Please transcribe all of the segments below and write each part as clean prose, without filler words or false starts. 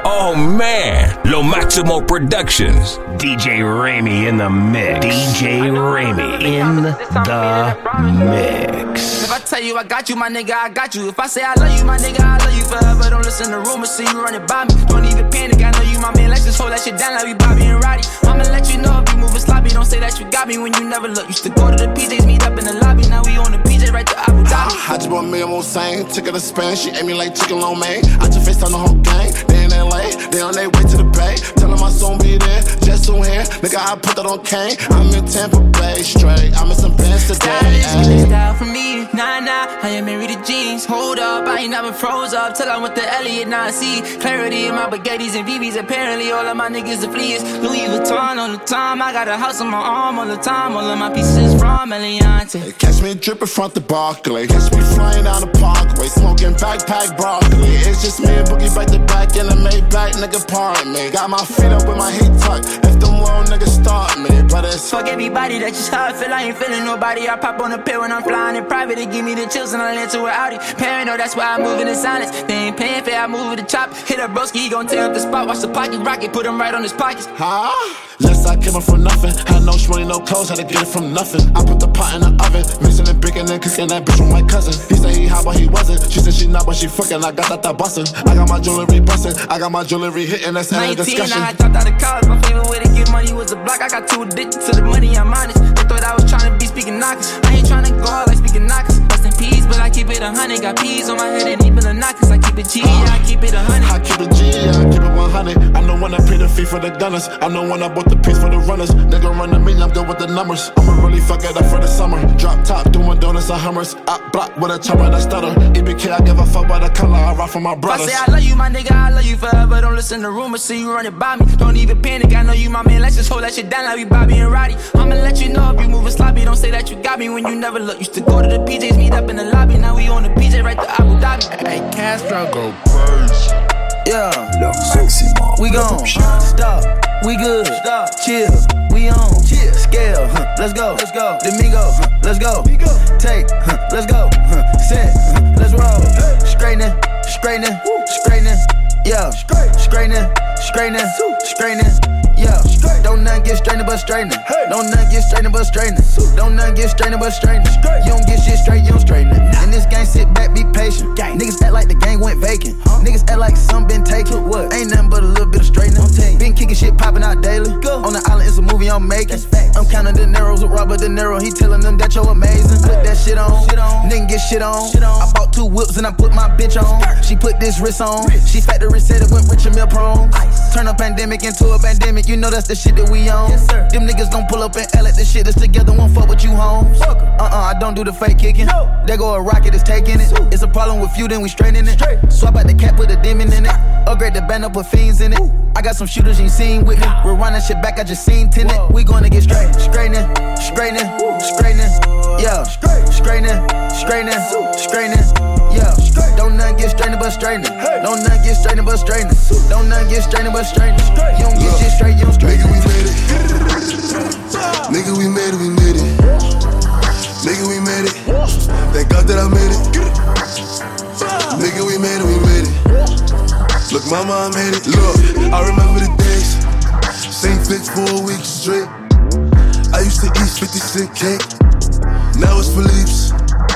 Oh man, Lo Maximo Productions. DJ Ramey in the mix. DJ Ramey in the mix. If I tell you I got you, my nigga, I got you. If I say I love you, my nigga, I love you forever. Don't listen to rumors, see you running by me. Don't even panic, I know you my man. Let's just hold that shit down like we Bobby and Roddy. I'ma let you know if you moving sloppy. Don't say that you got me when you never look. Used to go to the PJs, meet up in the lobby. Now we on the PJ right to Abu Dhabi. I just bought me a Mosain, took her to Spain. She ate me like chicken lo mein. I just FaceTime the whole gang. They in LA, they on their way to the Bay. Tell them my son be there, just soon here. Nigga, I put that on Kane. I'm in Tampa Bay straight. I'm in some bands today. Style for me, nah, I am married to jeans. Hold up, I ain't never froze up till I went to Elliot. Now I see clarity in my baguettes and VVs. Apparently, all of my niggas are fleas. Louis Vuitton all the time. I got a house on my arm all the time. All of my pieces from Eliante. They catch me dripping front the Barclay. Catch me flying down the parkway, smoking backpack broccoli. It's just me and Boogie back to back in the Maybach, nigga, pardon me. Got my feet up with my heat tucked. If them world niggas start me, but it's fuck everybody, that's just how I feel. I ain't feeling nobody. I pop on the pill when I'm flying in private. They give me the chills and I land to an Audi. Paranoid, that's why I move in the silence. They ain't paying fair, I move with the chop. Hit a broski, he gon' tear up the spot. Watch the pocket rocket, put him right on his pockets. Huh? Less I came up from nothing. Had no shmoney, no clothes, had to get it from nothing. I put the pot in the oven, mixing and baking and cooking that bitch with my cousin. He said he hot, but he wasn't. She said she not, but she fucking. I got that bustin'. I got my jewelry bustin'. I got my jewelry hitting, that's end of discussion. 19, I dropped out of college. My favorite way to get money was a block. I got too addicted to the money, I'm honest. They thought I was tryna be speaking knockers. I ain't tryna go out like speaking knockers. Rest in peace, but I keep it 100. Got peas on my head and even the knockers. I keep it G, I keep it 100. I keep it G, I keep it 100. I know when I pay the fee for the gunners. I know when I bought the piece for the runners. Nigga run to me, I'm good with the numbers. I'ma really fuck it up for the summer. Drop top, doing donuts and Hummers. I block with a chopper that stutter. EBK, I give a fuck by the color. I rock for my brothers. If I say I love you, my nigga, I love you forever. Don't listen to rumors, see you running by me. Don't even panic, I know you my man. Let's just hold that shit down like we Bobby and Roddy. I'ma let you know if you moving sloppy. Don't say that you got me when you never look. Used to go to the PJs, meet up in the lobby. Now we on the PJ right to Abu Dhabi. Hey, Castro go first. Yeah, Lo Maximo. we gon' stop. We good. Stop. Chill. We on. Chill. Scale. Let's go. Let's go. Domingo. Let's go. Take. Let's go. Set. Let's roll. Straightening. Straightening. Straightening. Yeah. Straightening. Straightening. Straightening. Yeah. Don't nothing get straightening but straightening. Don't nothing get straightening but straightening. Don't nothing get straightening but straightening. You don't get shit straight, you don't straighten it. In this game, sit back, be patient. Niggas act like the gang went vacant. Niggas act like some been taken. What? Ain't nothing but a little bit of straightening. Been kicking shit, popping out daily. On the island, it's a movie I'm making. I'm counting the narrows with Robert De Niro. He telling them that you're amazing. Put that shit on. Nigga get shit on. I bought 2 whips and I put my bitch on. She put this wrist on. She factory said it went rich and meal prone. Turn a pandemic into a pandemic. You know that's the shit that we on. Them niggas gon' pull up and L at the shit that's together. Won't fuck with you, homes. I don't do the fake kicking. There go a rocket, it's taking it. It's a problem with you, then we straightening it. Swap out the cap, put a demon in it. Upgrade the band up, put fiends in it. I got some shooters you ain't seen with me. We're running shit back, I just seen tenant. We gonna get straight. Straightening, straightening, straightening. Yeah. Straightening, straightening, straightening. Yeah. Don't nothing get straightening but straightening. Don't nothing get straightening but straightening. Don't nothing get straightening but straightening. You don't get shit straight, you don't straighten. Nigga, we made it. Nigga, we made it, we made it. Nigga, we made it. Thank God that I made it. Nigga, we made it, we made it. Look, mama, I made it. Look, I remember the days. Same fix for a week straight. I used to eat 50-cent cake. Now it's Philippe's.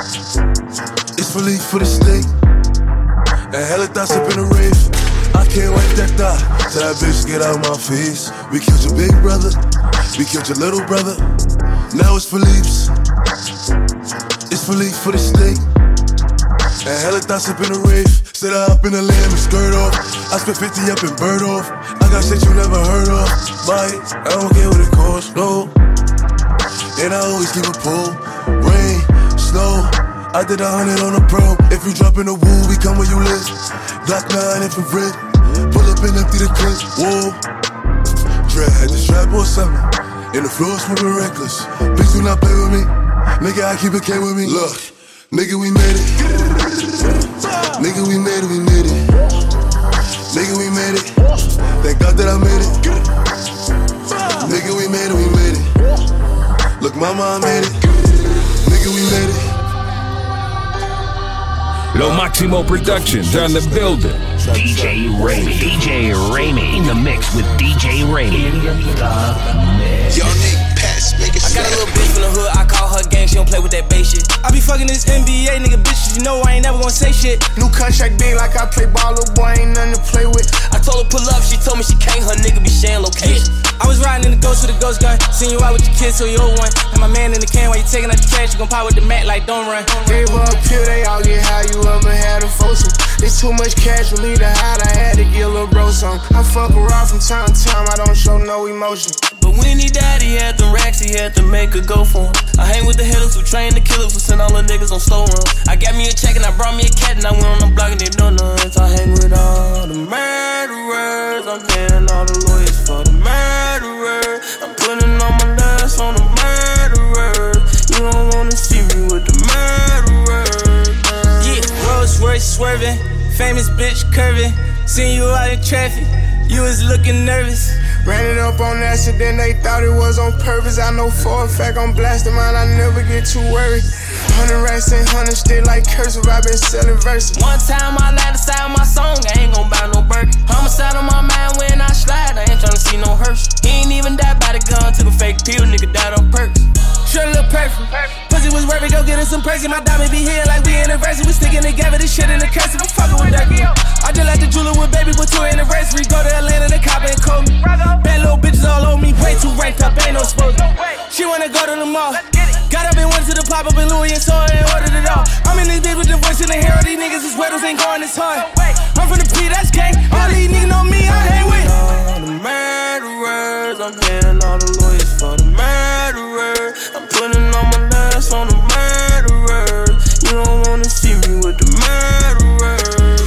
It's Philippe for the steak. And hella thoughts up in the rave. I can't wipe that thought till that bitch get out my face. We killed your big brother. We killed your little brother. Now it's Philippe's. It's Philippe for the steak. And hella thoughts up in the rave. Sit up in the lamb and skirt off. I spent 50 up and bird off. I got shit you never heard of. Buy it, I don't care what it costs, no. And I always keep a pull. Rain, snow, I did 100 on a pro. If you drop in the woo, we come where you live. Glock 9 infrared. Pull up and empty the clip. Whoa. Dread had the strap or something. And the floor smoking reckless. Bitch, do not play with me. Nigga, I keep it K with me. Look, nigga, we made it. Nigga, we made it, we made it. Nigga, we made it. Thank God that I made it. Nigga, we made it, we made it. Look, mama, I made it. Nigga, we made it. Lo Maximo Productions on the building. DJ Ramey. DJ Ramey in the mix with DJ Ramey in the mix. Yo, Nick, pass, make it I got a little bitch from the hood, I call her gang, she don't play with that bass shit. I be fucking this NBA nigga bitches, you know I ain't never gonna say shit. New contract big like I play ball, little boy ain't nothing to play with. I told her pull up, she told me she can't, her nigga be sharing location. I was riding in the ghost with a ghost gun, seen you out with your kids, so you old one. And my man in the can while you taking out the trash, you gon' pop with the mat like don't run. Gave her a pill, they all get high, you ever had a foursome. There's too much cash for me to hide, I had to get a little bro some. I fuck around from time to time, I don't show no emotion. But when he died, he had them racks, he had to make a go for him. I hang with the hitters who train the killers who send all the niggas on slow run. I got me a check and I brought me a cat and I went on the block and they know nothing. So I hang with all the murderers, I'm paying all the lawyers for the murderers. I'm putting all my last on the murderers. You don't wanna see me with the murderers. Yeah, Rolls Royce swerving, famous bitch curving. Seen you out in traffic, you was looking nervous. Ran it up on accident, they thought it was on purpose. I know for a fact I'm blasting mine, I never get too worried. 100 racks and 100 still like cursive, I been selling verses. One time I lied aside my song, I ain't gon' buy no Birkin. Homicide on my mind when I slide, I ain't tryna see no hearse. He ain't even died by the gun, took a fake pill, nigga died on perks. Sure look perfect. Pussy was worth it, go get us some perks. My diamond be here like we anniversary. We sticking together, this shit in the cursive. I'm fucking with that girl. I just like the jeweler with baby with 2 anniversary. Go to Atlanta, the cop and call me. Bad little bitches all over me, way too ranked up, ain't no supposed. She wanna go to the mall. Got up and went to the pop up in Louis and saw it and ordered it all. I'm in this bitch with the voice in the hair. All these niggas is weddles ain't going this hard. I'm from the P, that's gang. All these niggas know me, I hang with all the murderers. I'm paying all the lawyers for the murderers. I'm putting all my last on the murderers. You don't wanna see me with the murderers.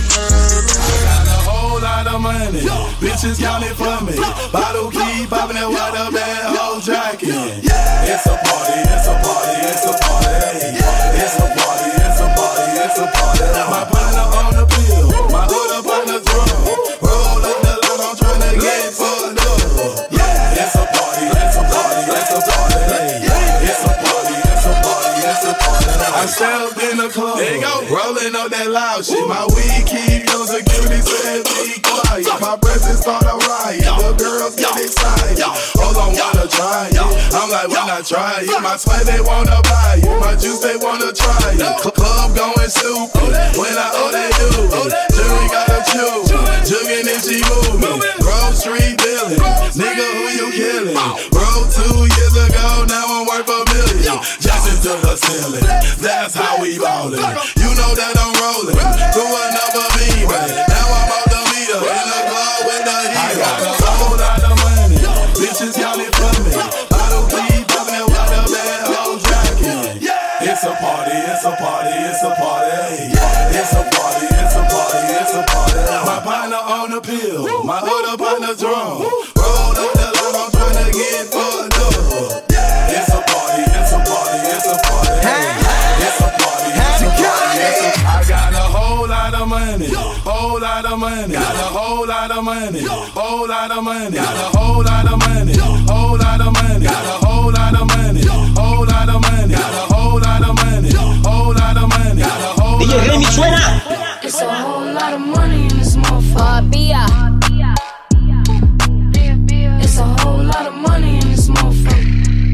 I got a whole lot of money, bitches counting for me. Bottle keep popping that water, bad whole jacket. It's a party, it's a party, it's a party. It's a party, it's a party, it's a party. My partner on the pill, my hood up on the drum. Roll up the line, I'm tryna get fucked up. It's a party, it's a party, it's a party. It's a party, it's a party, it's a party. I stepped in the club, rolling up that loud shit. My weed keep your security said be quiet. My presence start a riot, the girls get excited. Hold on, wanna try it? I'm like, when I try it, my sweat they wanna buy it, my juice they wanna try it. Club going stupid, when I they do it. Jury gotta choose, jugging if she moving. Grove Street dealing, nigga who you killing? Broke 2 years ago, now I'm worth $1 million. Jackson to the ceiling, that's how we ballin'. You know that I'm rolling through another beam. Now I'm out the meter in the club with the heat. I got a whole lot of money, bitches counting for me. Bottle keep popping that water, bad whole jacket. It's a party, it's a party, it's a party. It's a party, it's a party, it's a party. My partner on the pill, my hood up on the drum. Roll up the line, I'm tryna get fucked up. It's a party, it's a party, it's a party. It's a party, it's a party, it's a party. I got a whole lot of money, whole lot of money. Got a whole lot of money, whole lot of money. Got a whole lot of money, whole lot of money. Got a whole lot of money, whole lot of money. Got a whole lot of money, whole lot of money. Got a whole lot of money. It's a whole lot of money in this motherfucker. It's a whole lot of money in this motherfucker.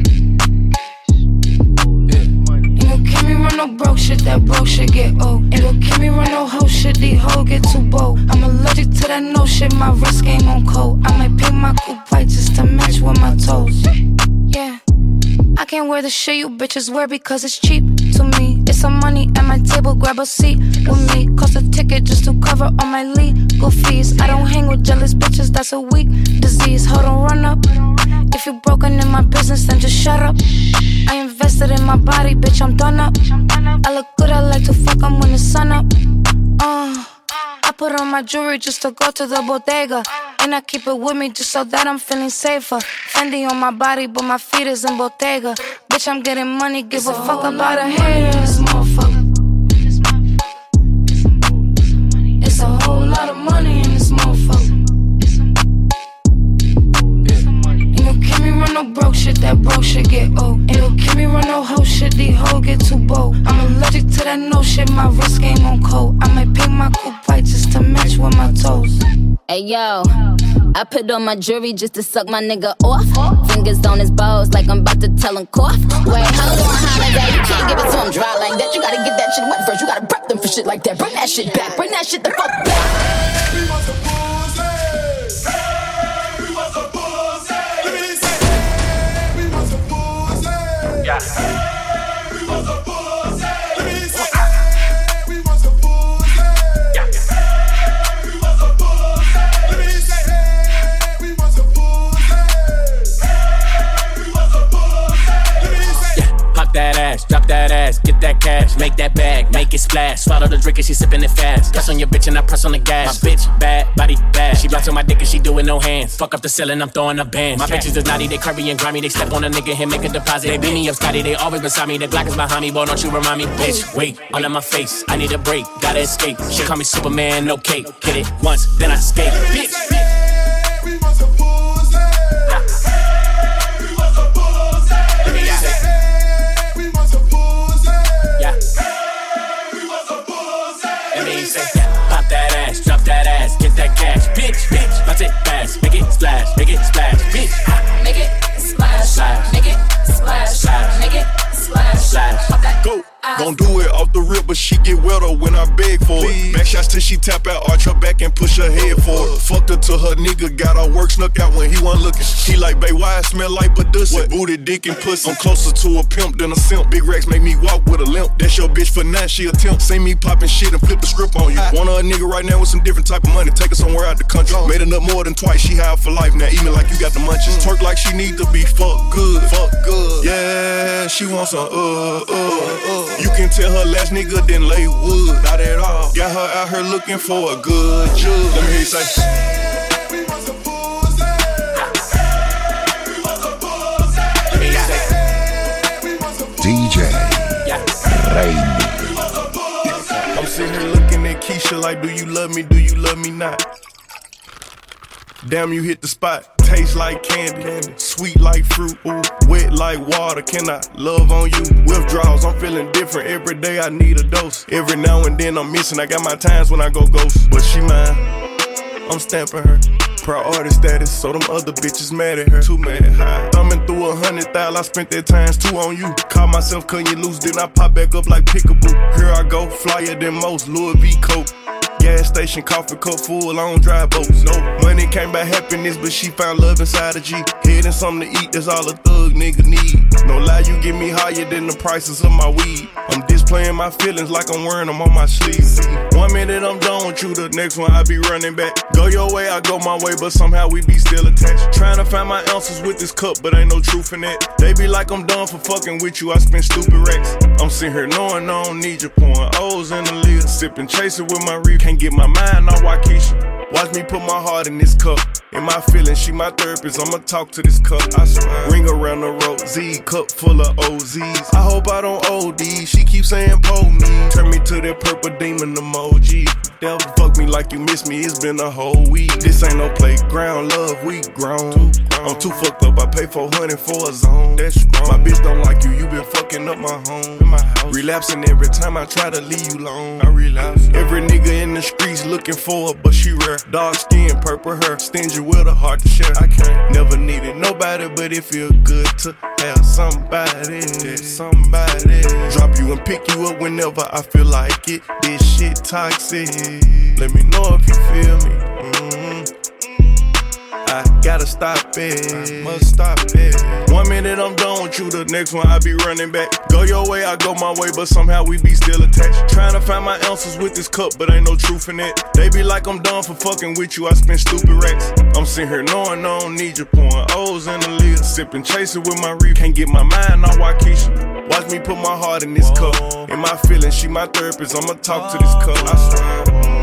Ain't gon' keep me run no broke shit, that broke shit get old. Ain't gon' keep me run no hoe shit, these hoes get too bold. I'm allergic to that no shit, my wrist game on cold. I might pick my coupe white just to match with my toes. Yeah, I can't wear the shit you bitches wear because it's cheap to me. It's some money at my table, grab a seat with me. Cost a ticket just to cover all my legal fees. I don't hang with jealous bitches, that's a weak disease. Hold on, run up. If you broken in my business, then just shut up. I invested in my body, bitch, I'm done up. I look good, I like to fuck, I'm when the sun up. I put on my jewelry just to go to the bodega. And I keep it with me just so that I'm feeling safer. Fendi on my body, but my feet is in Bottega. Bitch, I'm getting money, give a fuck about a hater. This motherfucker. It's a whole lot of money in this motherfucker. Ain't gon' keep me run no broke shit, that broke shit get old. Ain't gon' keep me run no hoe shit, these hoes get too bold. I'm allergic to that no shit, my wrist game on cold. I might pick my coupe white just to match with my toes. Hey yo, I put on my jewelry just to suck my nigga off. Fingers on his balls like I'm about to tell him cough. Wait, hold on, holiday, you can't give it to him dry like that. You gotta get that shit wet first, you gotta prep them for shit like that. Bring that shit back, bring that shit the fuck back. We want some pussy. We want some pussy. Let me say, we want some pussy. Yeah. We want some pussy. Let me say, we want some pussy. Yeah. We want some pussy. Let me say, we want some pussy. We want some pussy. Let me say, pop that ass, drop that ass, get that cash, make that bag, make it splash. Swallow the drink and she sipping it fast. Press on your bitch and I press on the gas. My bitch bad, body bad. She bounce on my dick and she do it no hands. Fuck up the ceiling, I'm throwing up bands. My bitches is naughty, they curvy and grimy. They step on a nigga and make a deposit. They beat me up, Scotty, they always beside me. The Glock is behind me, boy, don't you remind me, bitch. Wait, all in my face, I need a break, gotta escape. She call me Superman, no cape. Hit it once, then I skate. Bitch. we want some pussy. We want some pussy. Let me say, we want some pussy. Yeah. We want some pussy. Let me say, pop that ass, drop that ass, get that cash, bitch, bitch. Bounce it fast, make it splash, bitch. Make it splash, Splash. make it splash, Splash. make it splash. Splash. Pop that Go. ass. Gon' do it off the rip, but she get wetter when I beg for it. Back shots till she tap out, arch her back and push her head forward. Fucked her till her nigga got her work snuck out when he wasn't looking. He like, babe, why I smell like Badussy? Booty, dick, and pussy. I'm closer to a pimp than a simp. Big racks make me walk with a limp. That's your bitch for now, she a temp. See me popping shit and flip the script on you. Want a nigga right now with some different type of money. Take her somewhere out the country. Made enough more than twice, she high for life now. Even like you got the munchies. Twerk like she need to be fuck good. Yeah, she wants some You can tell her last nigga didn't lay wood. Not at all. Got her out here looking for a good judge. Let me hear you say. We want some pussy. We want some pussy. Let me say, We want some DJ yeah. Raimi. I'm sitting here looking at Keisha like, do you love me? Do you love me not? Damn, you hit the spot. Taste like candy, sweet like fruit, ooh, wet like water. Can I love on you? Withdrawals, I'm feeling different. Every day I need a dose. Every now and then I'm missing. I got my times when I go ghost. But she mine, I'm stamping her. Priority status, so them other bitches mad at her. Too mad, high. Thumbing through 100,000, I spent that times 2 on you. Caught myself cutting you loose, then I pop back up like Pickaboo. Here I go, flyer than most, Louis V. Coke. Gas station, coffee cup full, I don't drive boats. No money came by happiness, but she found love inside a G. Head and something to eat, that's all a thug nigga need. No lie, you get me higher than the prices of my weed. I'm displaying my feelings like I'm wearing them on my sleeve. 1 minute I'm done with you, the next one I be running back. Go your way, I go my way, but somehow we be still attached. Trying to find my ounces with this cup, but ain't no truth in that. They be like I'm done for fucking with you, I spend stupid racks. I'm sitting here knowing I don't need you, pouring O's in the lid. Sipping, chasing with my reef, can't get my mind on Waukesha. Watch me put my heart in this cup. In my feelings, she my therapist, I'ma talk to this cup. I swear. Ring around the road, Z, cup full of OZs. I hope I don't OD, she keeps saying pull me. Turn me to that purple demon emoji. Devil fuck me like you miss me, it's been a whole week. This ain't no playground, love, we grown. I'm too fucked up, I pay 400 for a zone. That's strong. My bitch don't like you, you been fucking up my home. In my house. Relapsing every time I try to leave you alone. I relapse. Every nigga in the streets looking for her, but she rare. Dark skin, purple hair, stingy with a heart to share. I can't never needed nobody, but it feel good to have somebody. Drop you and pick you up whenever I feel like it. This shit toxic. Let me know if you feel me. I gotta stop it, I must stop it. 1 minute I'm done with you, the next one I be running back. Go your way, I go my way, but somehow we be still attached. Trying to find my ounces with this cup, but ain't no truth in it. They be like I'm done for fucking with you, I spend stupid racks. I'm sitting here knowing I don't need you, pouring O's in the lid. Sipping, chasing with my reef, can't get my mind on Waukesha. Watch me put my heart in this cup. In my feelings, she my therapist, I'ma talk to this cup. I swear.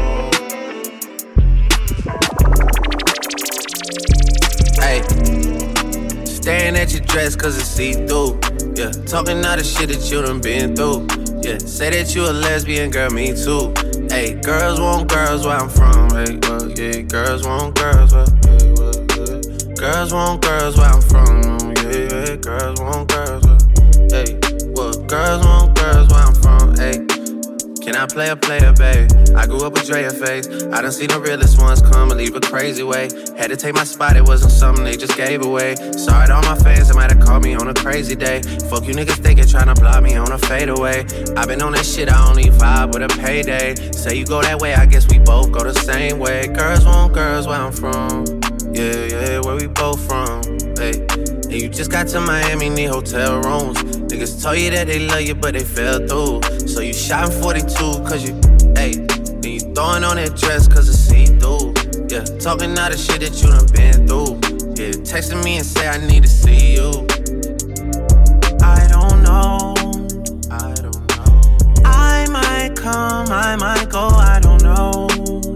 Ay, staring at your dress cause it's see-through. Yeah, talking all the shit that you done been through. Yeah, say that you a lesbian, girl, me too. Hey, girls want girls where I'm from. Hey, well, yeah, girls want girls where, hey, well, yeah. Girls want girls where I'm from. Yeah, yeah, girls want girls where, hey, well, girls want girls where I'm from. Hey, can I not player, babe. I grew up with Drea face. I done seen the realest ones come and leave a crazy way. Had to take my spot, it wasn't something they just gave away. Sorry to all my fans, they might have called me on a crazy day. Fuck you niggas thinking, tryna block me on a fadeaway. I been on that shit, I only vibe with a payday. Say you go that way, I guess we both go the same way. Girls want girls where I'm from. Yeah, where we both from. Hey. And you just got to Miami, need hotel rooms. Niggas told you that they love you, but they fell through. So you shot in 42, cause you, hey. Then you throwing on that dress, cause it's see-through. Yeah, talking all the shit that you done been through. Yeah, texting me and say I need to see you. I don't know. I might come, I might go, I don't know.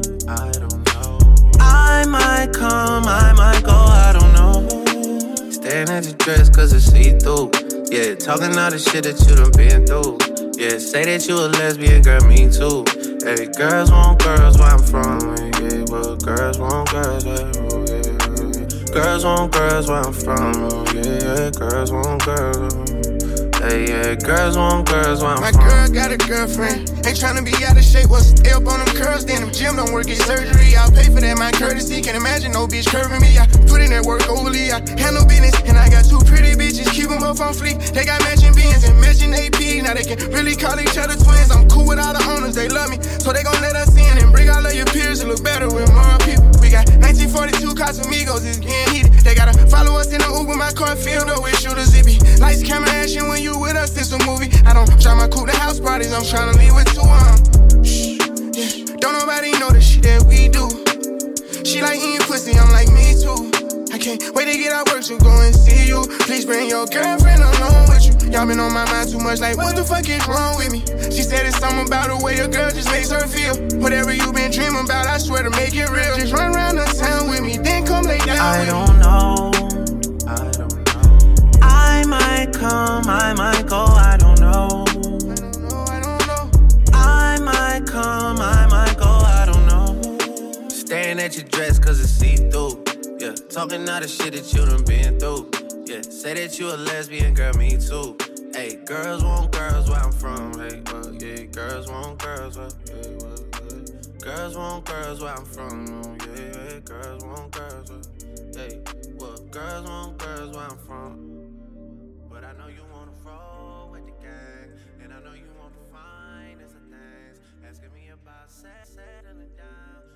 I might come, I might go, I don't know. Staring at your dress cause it's see-through. Yeah, talking all the shit that you done been through. Yeah, say that you a lesbian, girl, me too. Hey, girls want girls where I'm from. Yeah, well, girls want girls where I'm from. Girls want girls where I'm from. Yeah, girls want girls. Hey, yeah, girls want girls where I'm My from. girl got a girlfriend. Ain't tryna be out of shape. What's the up on them curls? Then them gym don't work, get surgery. I'll pay for that, my courtesy. Can't imagine no bitch curving me. I put in that work overly. I handle business. And I got two pretty bitches. Keep them both on fleek. They got matching beans and matching AP. Now they can really call each other twins. I'm cool with all the owners. They love me. So they gon' let us in and bring all of your peers to look better with more people. We got 1942 Casamigos. It's getting heated. They gotta follow us in the Uber. My car filled up with shooters. It be lights, camera, action when you with us. It's a movie. I don't try my coupe to house parties. I'm tryna leave with two shh, yeah. Don't nobody know the shit that we do. She like eating pussy, I'm like me too. I can't wait to get out work to go and see you. Please bring your girlfriend along with you. Y'all been on my mind too much, like what the fuck is wrong with me? She said it's something about the way a girl just makes her feel. Whatever you been dreaming about, I swear to make it real. Just run around the town with me, then come lay down I with me. don't know. I might come, I might go, I don't know. I might come, I might go, I don't know. Staring at your dress cause it's see-through. Yeah, talking all the shit that you done been through. Yeah, say that you a lesbian, girl, me too. Hey, girls want girls where I'm from. Hey, well, yeah, girls want girls where, yeah, well, yeah. Girls want girls where I'm from. Yeah, girls want girls where, hey, well, girls want girls where I'm from. But I know you wanna roll with the gang, and I know you want to find us a things. Asking me about settling down.